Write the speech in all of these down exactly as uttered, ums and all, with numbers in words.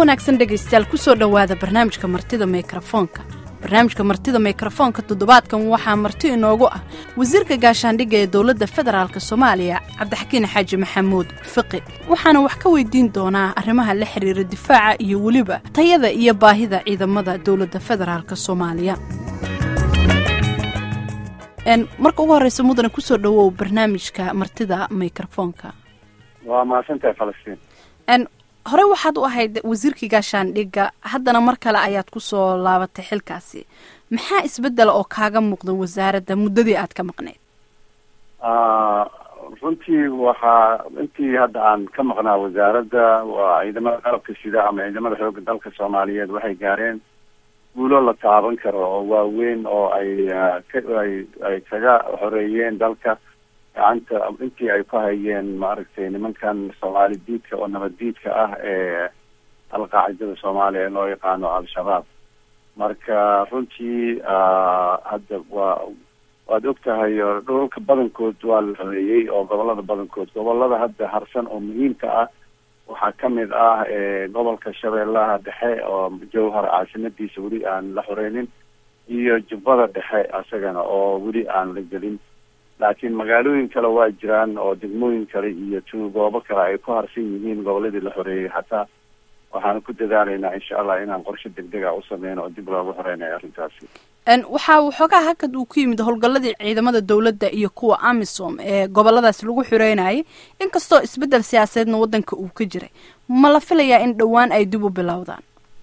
wanaagsan dhegaystayaal ku soo dhawaada barnaamijka martida mikrofoonka. barnaamijka martida mikrofoonka toddobaadkan waxaa marti inoogu ah wasiirka gaashaandhigga ee dowladda federaalka Soomaaliya Cabdixakiin Xaaji Maxamuud Fiqi. waxaana wax ka weydiin doonaa arrimaha la xiriira difaaca iyo waliba tayada iyo baahida ciidamada dowladda federaalka Soomaaliya. en marka ugu horeysa mudane ku soo dhawow barnaamijka martida mikrofoonka. waa maasanta Falastiin. en hore waxaad u ahayd wasiirkii gaashaandhigga haddana mar kale ayaad ku soo laabatay xilkaasi. maxaa isbedel oo kaaga muuqda wasaaradda muddadii aad ka maqnayd? runtii waxaa intii hadda aan ka maqnaa wasaaradda waa ciidamada qalabka sida ama ciidamada xoogga dalka Soomaaliyeed waxay gaareen guulo la taaban karo oo waaweyn oo ay ay ay kaga xoreeyeen dalka gacanta intii ay ku hayeen maaragtay nimankan Soomaali diidka oo nabad diidka ah ee alqaacidada Soomaaliya ee loo yaqaano al-shabaab. marka runtii hadda waa waad ogtahay dhulka badankood waa la xoreeyey oo gobolada badankood gobolada hadda harsan oo muhiimka ah waxaa ka mid ah gobolka Shabeellaha Dhexe oo Jowhar caasimadiisa weli aan la xoreynin iyo Jubbada Dhexe asagana oo weli aan la gelin. laakiin magaalooyin kale waa jiraan oo degmooyin kale iyo goobo kale ay ku harsan yihiin goboladii la xoreeyey. hataa waxaan ku dadaalaynaa insha Allah inaan qorshe degdeg ah u sameyno oo dib loogu xoreynayo arrintaasi. en waxa uu xogaa hakad uu ku yimid howlgalladii ciidamada dowladda iyo kuwa AMISOM ee goboladaas lagu xoreynayay inkastoo isbedel siyaasadeedna waddanka uu ka jiray. ma la filayaa in dhowaan ay dib u bilowdaan?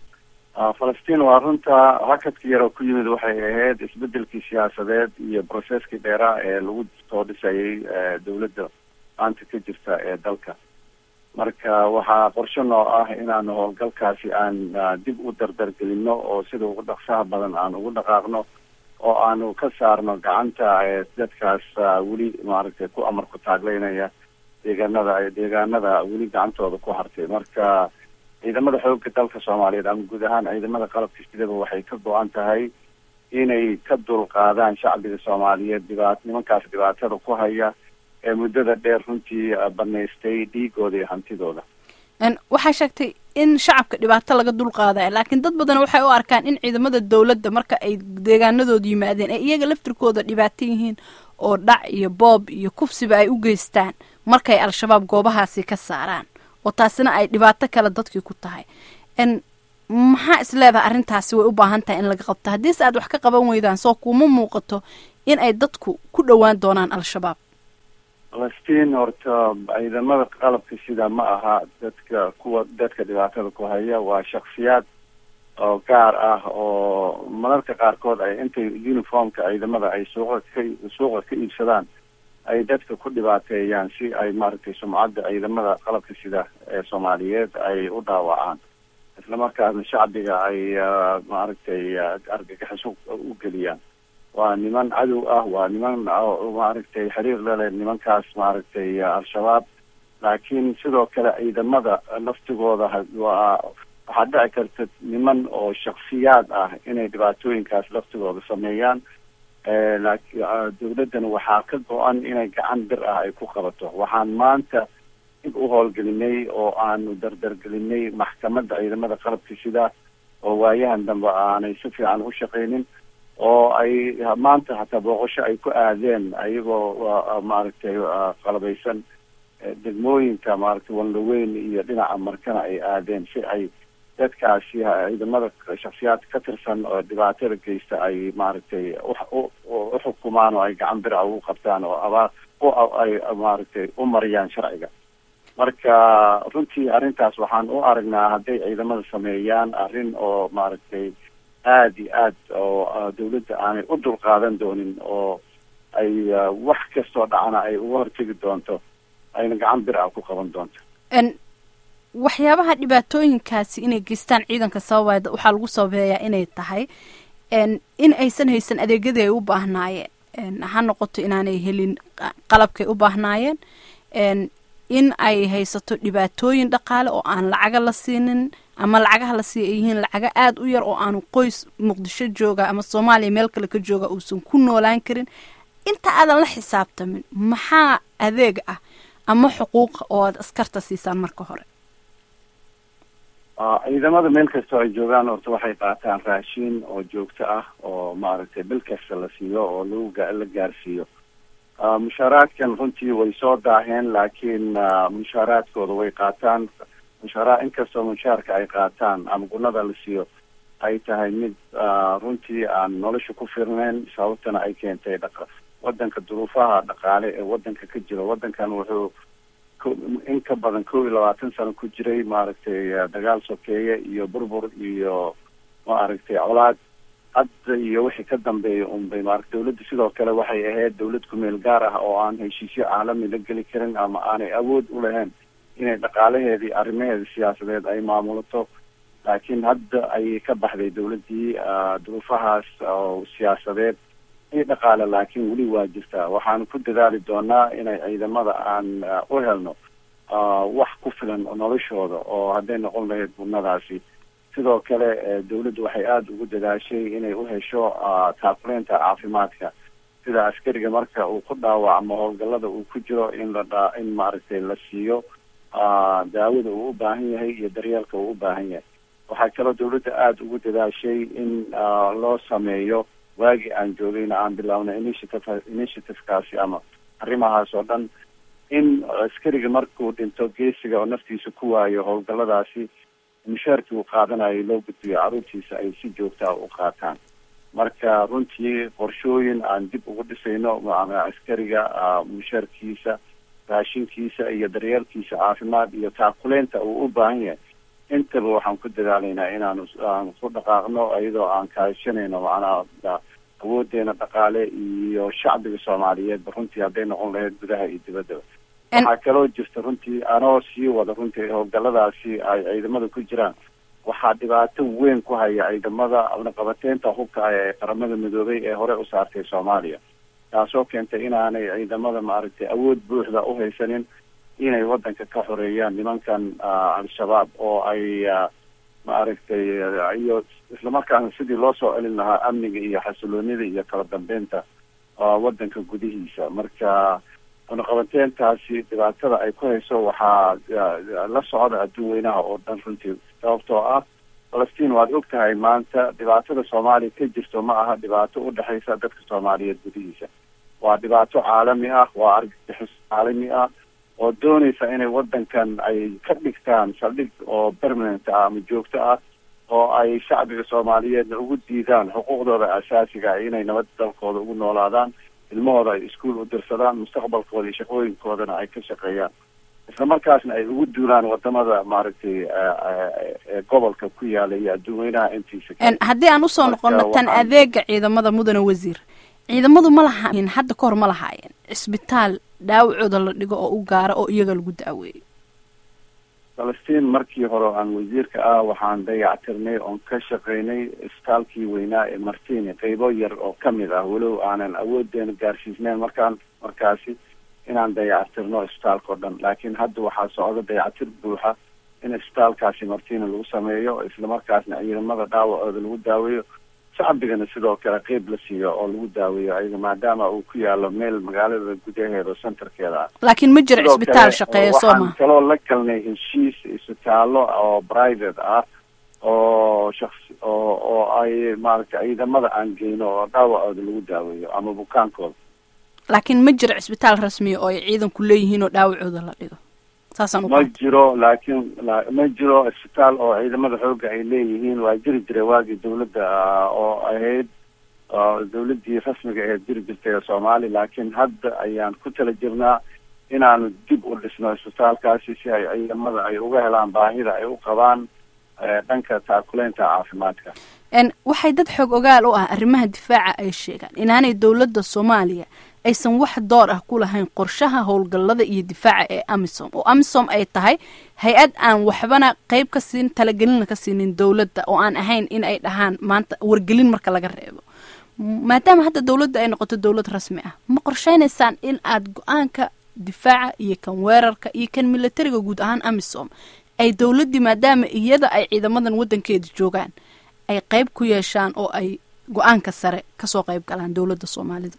Falastiin waa runta hakadkii yar oo ku yimid waxay ahayd isbedelkii siyaasadeed iyo processkii dheeraa ee lagu soo dhisayay dowladda maanta ka jirta ee dalka. marka waxaa qorshe noo ah inaan howlgalkaasi aan dib u dardargelino oo sida ugu dhaqsaha badan aan ugu dhaqaaqno oo aanu ka saarno gacanta dadkaas weli maaragtay ku amar ku taagleynaya deegaanada deegaanada weli gacantooda ku hartay. marka ciidamada xoogga dalka Soomaaliyeed ama guud ahaan ciidamada qalabka sida waxay ka go'an tahay inay ka dulqaadaan shacbiga Soomaaliyeed dhibaato nimankaas dhibaatada ku haya ee muddada dheer runtii banaystay dhiigooda iyo hantidooda. en waxaa sheegtay in shacabka dhibaato laga dulqaaday laakiin dad badan waxay u arkaan in ciidamada dowladda marka ay deegaanadooda yimaadeen ay iyaga laftirkooda dhibaato yihiin oo dhac iyo boob iyo kufsiba ay u geystaan markay al-shabaab goobahaasi ka saaraan oo taasina ay dhibaato kale dadkii ku tahay. en maxaa isleedahay arrintaasi way u baahan tahay in laga qabto haddiise aad wax ka qaban weydaan soo kuma muuqato in ay dadku ku dhowaan doonaan al-shabaab? Falastiin horta ciidamada qalabka sida ma aha dadka kuwa dadka dhibaatada ku haya waa shakhsiyaad oo gaar ah oo mararka qaarkood ay intay uniformka ciidamada ay suuqa ka suuqa ka iibsadaan ay dadka ku dhibaateeyaan si ay maaragtay sumcadda ciidamada qalabka sida ee Soomaaliyeed ay u dhaawacaan isla markaasna shacbiga ay maaragtay argagax u geliyaan. waa niman cadow ah waa niman maaragtay xiriir la leh nimankaas maaragtay al-shabaab. laakiin sidoo kale ciidamada laftigooda waa waxaa dhici karta niman oo shakhsiyaad ah inay dhibaatooyinkaas laftigooda sameeyaan. laakiin dowladdana waxaa ka go-an inay gacan bir ah ay ku qabato. waxaan maanta dib u howlgelinay oo aanu dardargelinay maxkamadda ciidamada qalabka sida oo waayahan dambe aanay si fiican u shaqaynin oo ay maanta hataa booqasho ay ku aadeen ayagoo maaragtay qalabaysan degmooyinka maaragtay Wanlaweyn iyo dhinaca Markana ay aadeen si ay dadkaasi ciidamada shakhsiyaad ka tirsan oo dhibaatada geysta ay maaragtay u xukumaan oo ay gacan bir ah u qabtaan oo abaar ay maaragtay u mariyaan sharciga. marka runtii arrintaas waxaan u aragnaa hadday ciidamada sameeyaan arrin oo maaragtay aad iyo aad oo dowladda aanay u dulqaadan doonin oo ay wax kastoo dhacana ay uga hortegi doonto ayna gacan bir ah ku qaban doonto. en waxyaabaha dhibaatooyinkaasi inay geystaan ciidanka sababay waxaa lagu sababeeyaa inay tahay en in aysan haysan adeegyadii ay u baahnaayeen ha noqoto inaanay helin qalabkay u baahnaayeen en in ay haysato dhibaatooyin dhaqaale oo aan lacaga la siinin ama lacagaha la sii ay yihiin lacaga aad u yar oo aanu qoys Muqdisho jooga ama Soomaaliya meel kale ka jooga uusan ku noolaan karin. inta aadan la xisaabtamin maxaa adeeg ah ama xuquuq oo aad askarta siisaan marka hore? ciidamada meel kastoo ay joogaan horta waxay qaataan raashin oo joogto ah oo maaragtay bil kasta la siiyo oo lagu la gaarsiiyo mushaaraadkan runtii way soo daaheen laakiin mushaaraadkooda way qaataan mushaara inkastoo mushaarka ay qaataan ama gunada la siiyo ay tahay mid runtii aan nolosha ku firnayn sababtana ay keentay dhaqa wadanka duruufaha dhaqaale ee wadanka ka jira. wadankan wuxuu in ka badan kow iyo labaatan sano ku jiray maaragtay dagaal sokeeye iyo burbur iyo maaragtay colaad hadda iyo wixii ka dambeeya unbay maaragtay dawladda sidoo kale waxay ahayd dawlad kumeel gaar ah oo aan heshiisyo caalami la geli karin ama aanay awood u lahayn inay dhaqaalaheedii arrimaheeda siyaasadeed ay maamulato. laakiin hadda ayay ka baxday dawladdii duruufahaas oo siyaasadeed iyo dhaqaale laakiin weli waa jirtaa. waxaanu ku dadaali doonaa inay ciidamada aan u helno wax ku filan noloshooda oo hadday noqon lahayd bunadaasi. sidoo kale dawladdu waxay aada ugu dadaashay inay u hesho taakuleynta caafimaadka sida askariga marka uu ku dhaawacmo howlgallada uu ku jiro in la dha in maaragtay la siiyo daawada uu u baahan yahay iyo daryeelka uu u baahan yahay. waxaa kaloo dawladda aada ugu dadaashay in loo sameeyo waagii aan joogayna aan bilaabnay initiative initiativekaasi ama arrimahaas oo dhan in askariga markuu dhinto geesiga oo naftiisa ku waayo howlgalladaasi mushaarkii uu qaadanayo loo gudbiyo carruurtiisa ay si joogtaa u qaataan. marka runtii qorshooyin aan dib ugu dhisayno askariga mushaarkiisa raashinkiisa iyo daryeelkiisa caafimaad iyo taakuleynta uu u baahan yahay intaba waxaan ku dadaalaynaa inaanu aan ku dhaqaaqno iyadoo aan kaashanayno macnaha awoodeena dhaqaale iyo shacbiga soomaaliyeedba runtii hadday noqon lahayd gudaha iyo dibaddaba. waxaa kaloo jirta runtii anoo sii wada runtii howlgalladaasi ay ciidamada ku jiraan waxaa dhibaato weyn ku haya ciidamada naqabateynta hubka ah ee qaramada midoobay ee hore u saartay soomaaliya taasoo keentay inaanay ciidamada maaragtay awood buuxda u haysanin inay wadanka ka xoreeyaan nimankan al-shabaab oo ay maaragtay iyo islamarkaana sidii loo soo celin lahaa amniga iyo xasiloonida iyo kala dambeynta wadanka gudihiisa. marka naqabateyntaasi dhibaatada ay ku hayso waxaa la socda adduun weynaha oo dhan runtii sababtoo ah falastiin waad og tahay maanta dhibaatada soomaaliya ka jirto ma aha dhibaato u dhexaysa dadka soomaaliyeed gudihiisa, waa dhibaato caalami ah, waa argagixis caalami ah oo doonaysa inay wadankan ay ka dhigtaan saldhig oo permanent ah ama joogto ah oo ay shacbiga soomaaliyeedna ugu diidaan xuquuqdooda asaasiga ah inay nabad dalkooda ugu noolaadaan, ilmahooda ay iskuol u dirsadaan, mustaqbalkooda iyo shaqooyinkoodana ay ka shaqeeyaan, isla markaasna ay ugu duulaan wadamada maaragtay gobolka ku yaala iyo adduun weynaha intiisa. haddii aan usoo noqono tan adeega ciidamada mudane wasiir, ciidamadu ma lahaayeen hadda ka hor ma lahaayeen cisbitaal dhaawacooda la dhigo oo u gaara oo iyaga lagu daaweeyo? falastiin markii hore aan wasiirka ah waxaan dayactirnay oon ka shaqaynay isbitaalkii weynaa ee martini qaybo yar oo kamid ah walow aanan awoodeena gaarsiisnayn markaan markaasi inaan dayactirno isbitaalka o dhan. laakiin hadda waxaa socda dayactir buuxa in isbitaalkaasi martini lagu sameeyo islamarkaasna ciidamada dhaawacooda lagu daaweeyo, shacbigana sidoo kale qeyb la siiyo oo lagu daaweeyo ayaga maadaama uu ku yaalo meel magaalada gudaheeda centerkeeda ah. laakiin ma jiro cisbitaal shaqeeya soo ma? waxaan kaloo la galnay heshiis isbitaallo oo private ah oo shaqsi oo oo ay maaragtay ciidamada aan geyno oo dhaawacooda lagu daaweeyo ama bukaankooda. laakiin ma jiro cisbitaal rasmi oo ay ciidanku leeyihiin oo dhaawacooda la dhigo? ma jiro laakiin ma jiro isbitaal oo ciidamada xooga ay leeyihiin. waa jiri jiray waagii dawladda oo ahayd dawladdii rasmiga ahayd jiri jirtay soomaali, laakiin hadda ayaan ku tala jirnaa inaanu dib u dhisno isbitaalkaasi si ay ciidamada ay uga helaan baahida ay u qabaan dhanka taakuleynta caafimaadka. waxay dad xoog ogaal u ah arrimaha difaaca ay sheegaan inaanay dawladda soomaaliya aysan wax door ah ku lahayn qorshaha howlgallada iyo difaaca ee amisom, oo amisom ay tahay hay-ad aan waxbana qayb ka siin talagelinna ka siinin dawladda oo aan ahayn in ay dhahaan maanta wargelin marka laga reebo. maadaama hadda dawladda ay noqoto dawlad rasmi ah, ma qorshaynaysaan in aad go-aanka difaaca iyo kan weerarka iyo kan militariga guud ahaan amisom ay dawladdii maadaama iyada ay ciidamadan wadankeeda joogaan ay qayb ku yeeshaan oo ay go-aanka sare kasoo qayb galaan dawladda soomaalida?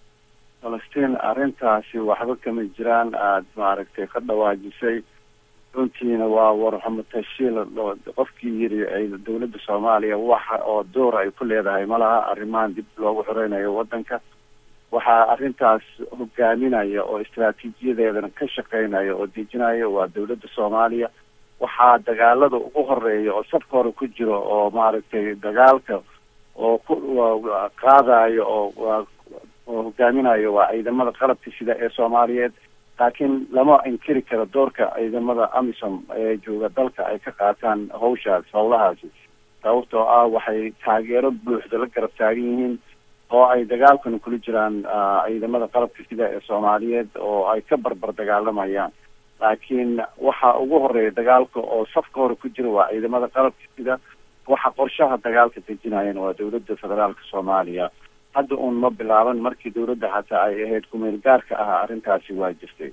falastiin arrintaasi waxba kama jiraan. aada maaragtay ka dhawaajisay runtiina waa warxamo tashiil qofkii yiri ay dawladda Soomaaliya waxa oo door ay ku leedahay malaha arrimahan dib loogu xoreynayo wadanka waxaa arrintaas hogaaminaya oo istiraatiijiyadeedana ka shaqeynaya oo dejinaya waa dawladda Soomaaliya waxaa dagaalada ugu horeeya oo safka hore ku jiro oo maaragtay dagaalka oo ku qaadayo oo hogaaminayo waa ciidamada qalabka sida ee Soomaaliyeed laakiin lama inkiri karo doorka ciidamada AMISOM ee jooga dalka ay ka qaataan hawshaas howlahaasi sababtoo ah waxay taageero buuxda la garab taagan yihiin oo ay dagaalkan kula jiraan ciidamada qalabka sida ee Soomaaliyeed oo ay ka barbar dagaalamayaan laakiin waxa ugu horeeya dagaalka oo safka hore ku jira waa ciidamada qalabka sida waxa qorshaha dagaalka dejinayaan waa dawladda federaalka Soomaaliya hadda uun ma bilaaban markii dawladda xataa ay ahayd kumeel gaarka ah arrintaasi waa jirtay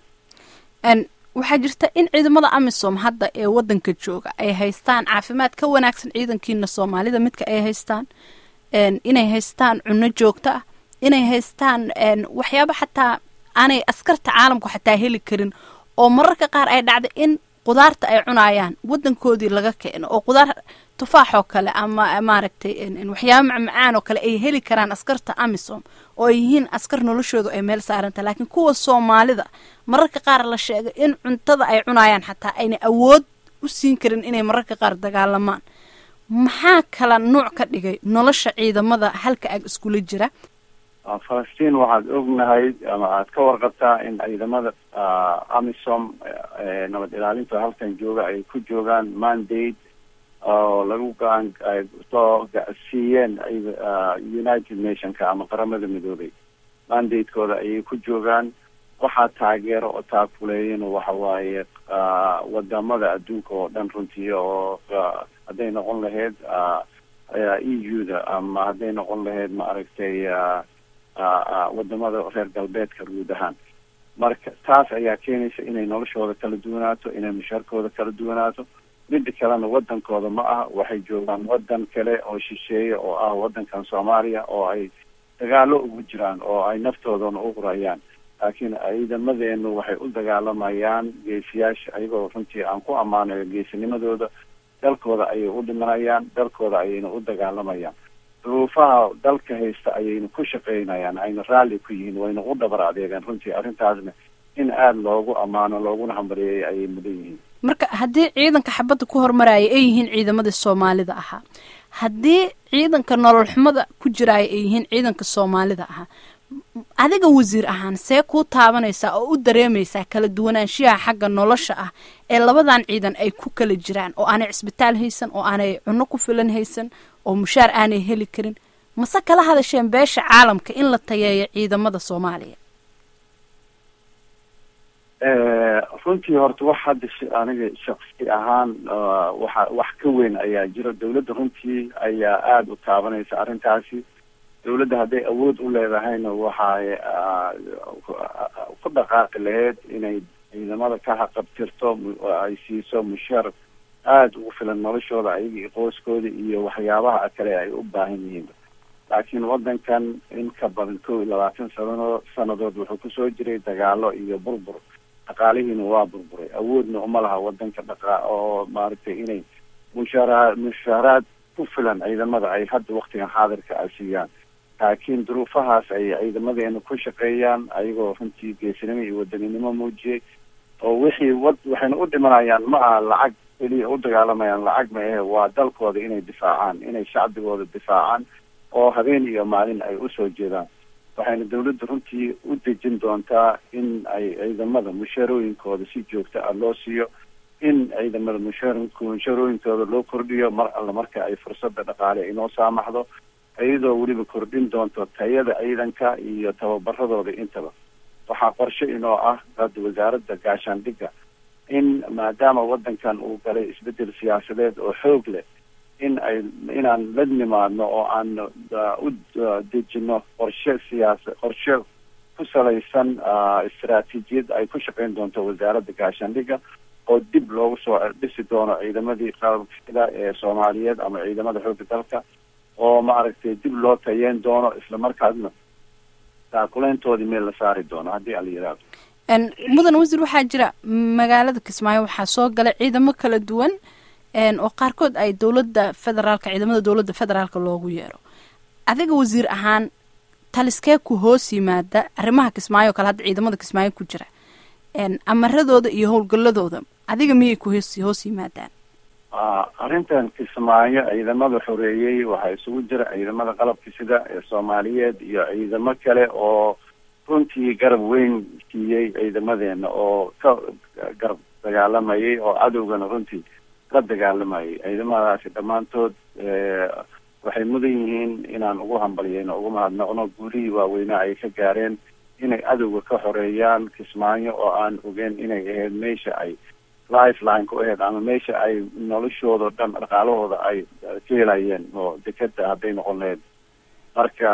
en waxaa jirta in ciidamada AMISOM hadda ee wadanka jooga ay haystaan caafimaad ka wanaagsan ciidankiina Soomaalida midka ay haystaan en inay haystaan cunno joogto ah inay haystaan en waxyaabo xataa aanay askarta caalamku xataa heli karin oo mararka qaar ay dhacdo in qudaarta ay cunayaan wadankoodii laga keeno oo qudaar tufaax oo kale ama maaragtay in waxyaabo macmacaan oo kale ay heli karaan askarta AMISOM oo ay yihiin askar noloshoodu ay meel saaranta laakiin kuwa Soomaalida mararka qaar la sheegay in cuntada ay cunayaan xataa ayna awood u siin karin inay mararka qaar dagaalamaan maxaa kala nooc ka dhigay nolosha ciidamada halka ag iskula jira Falastiin waxaad ognahay ama aad ka warqabtaa in ciidamada AMISOM nabad ilaalinta halkan jooga ay ku joogaan mandate oo lagu gaan ay soo siiyeen United Nationska ama qaramada midoobay mandate-kooda ay ku joogaan waxaa taageero oo taakuleeyeen waxa waaye wadamada adduunka oo dhan runtii oo hadday noqon lahayd E U-da ama hadday noqon lahayd maaragtay wadamada reer galbeedka guud ahaan marka taas ayaa keenaysa inay noloshooda kala duwanaato inay mushaarkooda kala duwanaato midda kalena wadankooda ma aha waxay joogaan wadan kale oo shisheeye oo ah wadankan Soomaaliya oo ay dagaalo ugu jiraan oo ay naftoodana u hurayaan laakiin ciidamadeenu waxay u dagaalamayaan geesiyaasha ayagoo runtii aan ku ammaanayo geesinimadooda dalkooda ayay u dhimanayaan dalkooda ayayna u dagaalamayaan duruufaha dalka haysta ayayna ku shaqeynayaan ayna raalli ku yihiin wayna u dhabar adeegaan runtii arrintaasna in aada loogu ammaano looguna hambalyeeyay ayay mudan yihiin marka haddii ciidanka xabadda ku hormaraya ay yihiin ciidamadii Soomaalida ahaa haddii ciidanka nolol xumada ku jiraya ay yihiin ciidanka Soomaalida ahaa adiga wasiir ahaan see ku taabanaysaa oo u dareemaysaa kala duwanaanshiyaha xagga nolosha ah ee labadan ciidan ay ku kala jiraan oo aanay cisbitaal haysan oo aanay cunno ku filan haysan oo mushaar aanay heli karin mase kala hadasheen beesha caalamka in la tayeeyo ciidamada Soomaaliya runtii horta wax hadda aniga shakhsi ahaan waxa wax ka weyn ayaa jira dawladda runtii ayaa aada u taabanaysa arrintaasi dawladda hadday awood u leedahayna waxay ku dhaqaaqi lahayd inay ciidamada ka haqabtirto ay siiso mushaar aada ugu filan noloshooda ayaga iyo qoyskooda iyo waxyaabaha kale ay u baahan yihiin laakiin wadankan in ka badan kow iyo labaatan sano sanadood wuxuu kusoo jiray dagaalo iyo burbur dhaqaalihiina waa burburay awoodna uma laha wadanka dhaqa oo maaragtay inay mushaara mushaaraad ku filan ciidamada ay hadda waqtigan xaadirka ay siiyaan laakiin duruufahaas ay ciidamadeena ku shaqeeyaan ayagoo runtii geesinimo iyo wadaninimo muujiyey oo wixii wad waxayna u dhimanayaan ma aha lacag keliya u dagaalamayaan lacag ma ahe waa dalkooda inay difaacaan inay shacbigooda difaacaan oo habeen iyo maalin ay usoo jeedaan waxayna dawladda runtii u dejin doontaa in ay ciidamada mushaarooyinkooda si joogto ah loo siiyo in ciidamada mushaar mushaarooyinkooda loo kordhiyo mar alla marka ay fursadda dhaqaale inoo saamaxdo iyadoo weliba kordhin doonto tayada ciidanka iyo tababaradooda intaba waxaa qorshe inoo ah hadda wasaaradda gaashaandhigga in maadaama wadankan uu galay isbedel siyaasadeed oo xoog leh in ay inaan la nimaadno oo aan u dejino qorshe siyaasa qorshe ku salaysan istaraatiijiyad ay ku shaqeyn doonto wasaaradda gaashaandhigga oo dib loogu soo dhisi doono ciidamadii qalabka ee Soomaaliyeed ama ciidamada xoogga dalka oo maaragtay dib loo tayeen doono isla markaasna taakuleyntoodii meel la saari doono haddii ala yiraahdo ان mudan wasiir waxaa jira magaalada Kismaayo waxaa soo galay ciidamo kala duwan een oo qaarkood ay dawladda federaalka ciidamada dawladda federaalka loogu yeero adiga wasiir ahaan taliskee ku hoos yimaada arrimaha Kismaayo kala had ciidamada Kismaayo ku jira een amaradooda iyo howlgaladooda adiga miyay ku hoos hoos yimaadaan ah arintan Kismaayo ciidamada xoreeyay waxa isugu jira ciidamada qalabka sida ee Soomaaliyeed iyo ciidamo kale oo runtii garab weyn siiyay ciidamadeena oo ka garab dagaalamayay oo cadowgana runtii ka dagaalamayay ciidamadaasi dhammaantood waxay mudan yihiin inaan ugu hambaliyeyno ugu mahadnaqno guulihii waaweynaa ay ka gaareen inay cadowga ka xoreeyaan Kismaayo oo aan ogeyn inay ahayd meesha ay lifeline ku ahayd ama meesha ay noloshooda dhan dhaqaalahooda ay ka helayeen oo dekada hadday noqon lahayd marka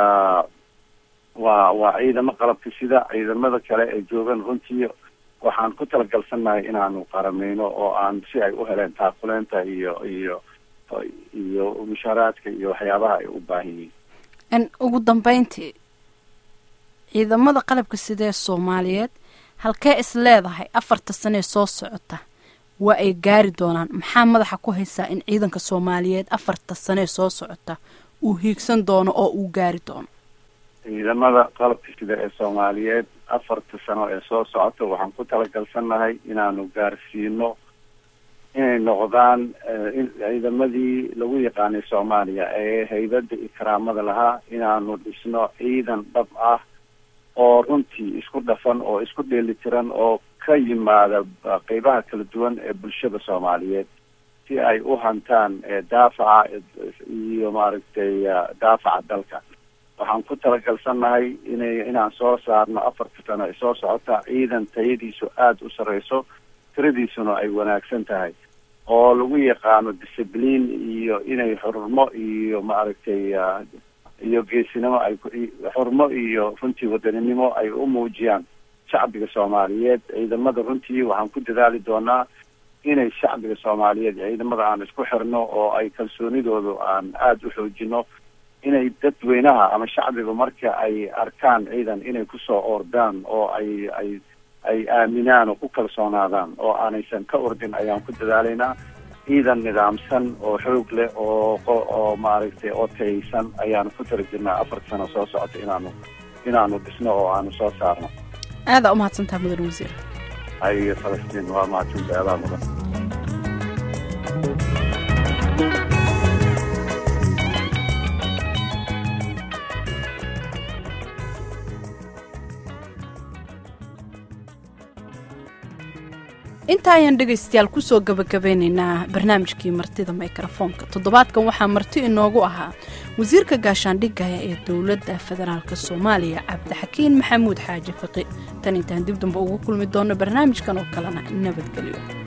waa waa ciidamo qalabka sida ciidamada kale ee joogan runtii waxaan ku talagalsanahay inaanu qarameyno oo aan si ay u heleen taakuleenta iyo iyo iyo mushaaraadka iyo waxyaabaha ay u baahan yihiin in ugu dambeyntii ciidamada qalabka sida ee Soomaaliyeed halkee is leedahay afarta sano soo socota waa ay gaari doonaan maxaa madaxa ku haysaa in ciidanka Soomaaliyeed afarta sano soo socota uu hiigsan doono oo uu gaari doono ciidamada qalabka sida ee Soomaaliyeed afarta sano ee soo socota waxaan ku talagalsanahay inaanu gaarsiino inay noqdaan ciidamadii lagu yaqaanay Soomaaliya ee haybada ikraamada lahaa inaanu dhisno ciidan dhab ah oo runtii isku dhafan oo isku dheelitiran oo ka yimaada qaybaha kala duwan ee bulshada Soomaaliyeed si ay u hantaan daafaca iyo maaragtay daafaca dalka waxaan ku talagalsanahay inay inaan soo saarno afarta sano ee soo socota ciidan tayadiisu aada u sareyso tiradiisuna ay wanaagsan tahay oo lagu yaqaano discipline iyo inay xurmo iyo maaragtay iyo geesinimo ay xurmo iyo runtii wadaninimo ay u muujiyaan shacbiga Soomaaliyeed ciidamada runtii waxaan ku dadaali doonaa inay shacbiga Soomaaliyeed ciidamada aan isku xirno oo ay kalsoonidooda aan aada u xoojino inay dadweynaha ama shacbiga marka ay arkaan ciidan inay ku soo ordaan oo ay ay ay aaminaan oo ku kalsoonaadaan oo aanaysan ka ordin ayaan ku dadaalaynaa ciidan nidaamsan oo xoog leh oo oo maaragtay oo taysan ayaan ku tarjinaa afar sano soo socota inaanu inaanu dhisno oo aanu soo saarno aada u mahadsantahay mudan wasiir ay Falastiin waa mahadsantahay aada mudan inta ayaan dhageystayaal ku soo gabagabeynaynaa barnaamijkii martida mikrofoonka toddobaadkan waxaa marti inoogu ahaa wasiirka gaashaandhigga ee dawladda federaalka Soomaaliya Cabdixakiin Maxamuud Xaaji Faqi tan intaan dib dambe ugu kulmi doono barnaamijkan oo kalena nabadgelyo.